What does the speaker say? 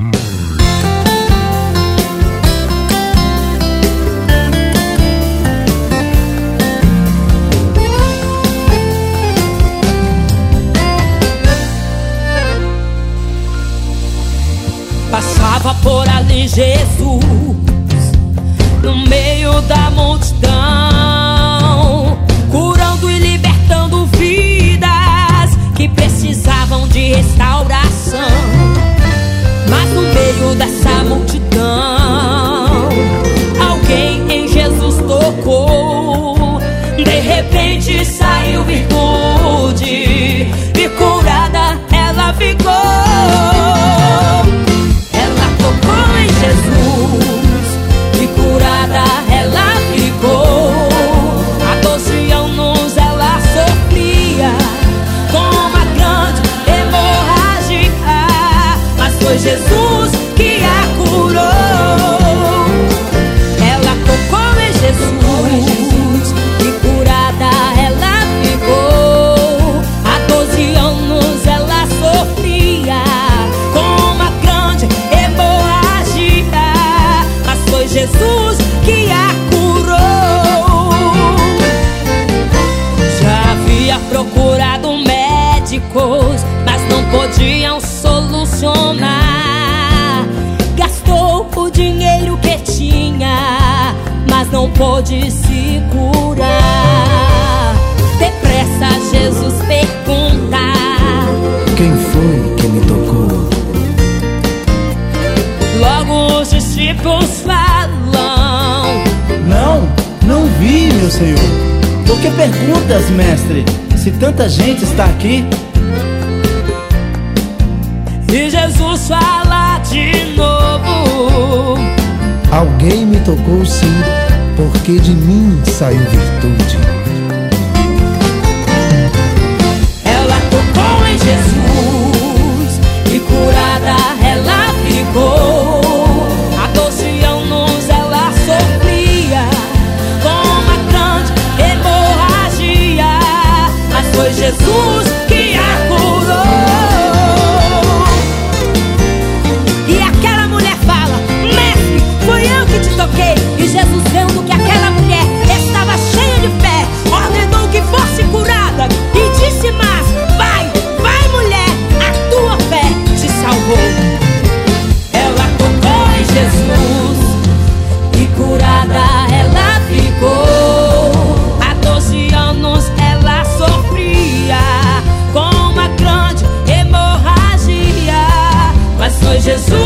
Passava por ali Jesus, no meio da multidão, curando e libertando vidas que precisavam de restauração. Mas no meio dessa multidão, alguém em Jesus tocou. De repente saiu virtude e curada ela ficou. Jesus, e curada ela ficou. Há 12 anos ela sofria com uma grande hemorragia, mas foi Jesus que a curou. Ela tocou em Jesus, e curada ela ficou. Há 12 anos ela sofria com uma grande hemorragia, foi Jesus que a curou. Já havia procurado médicos, mas não podiam solucionar. Gastou o dinheiro que tinha, mas não pôde se curar. Depressa Jesus pergunta: quem foi que me tocou? Logo os discípulos falam: Não vi, meu Senhor. Por que perguntas, mestre, se tanta gente está aqui? E Jesus fala de novo: alguém me tocou sim, porque de mim saiu virtude. Ela tocou em Jesus, e curada ela ficou. Há 12 anos ela sofria com uma grande hemorragia, mas foi Jesus que a curou. E aquela mulher fala: mestre, foi eu que te toquei. E Jesus, vendo que aquela mulher estava cheia de fé, ordenou que fosse curada e disse: mas vai mulher, a tua fé te salvou. Ela tocou em Jesus, e curada ela ficou. Há 12 anos ela sofria com uma grande hemorragia, mas foi Jesus